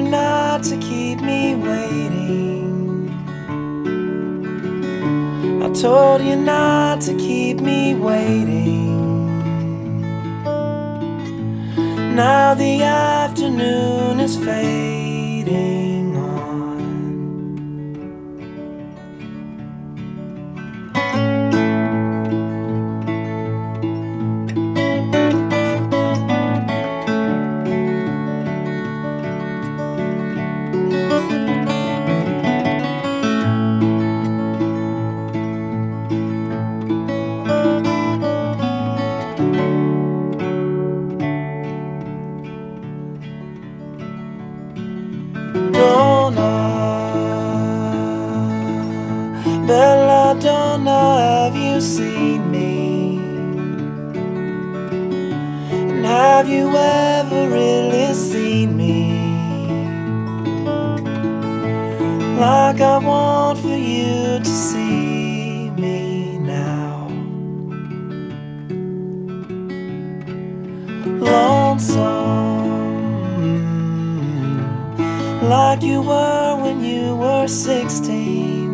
not to keep me waiting. I told you not to keep me waiting. Now the afternoon is fading on. Donna, Bella Donna, have you seen me? And have you ever really seen me like I want for you to see me now? Lonesome, like you were when you were 16,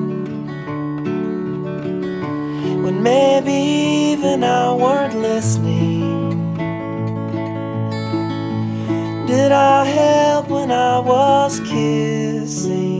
when maybe even I weren't listening. Did I help when I was kissing?